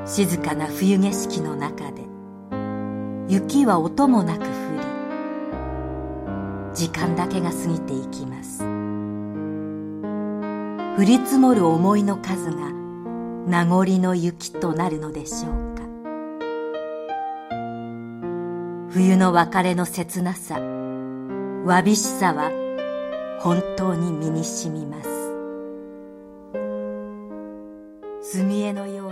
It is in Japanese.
静かな冬景色の中で雪は音もなく降り、時間だけが過ぎていきます。降り積もる思いの数が名残の雪となるのでしょうか。冬の別れの切なさ、わびしさは本当に身にしみます。墨絵のよう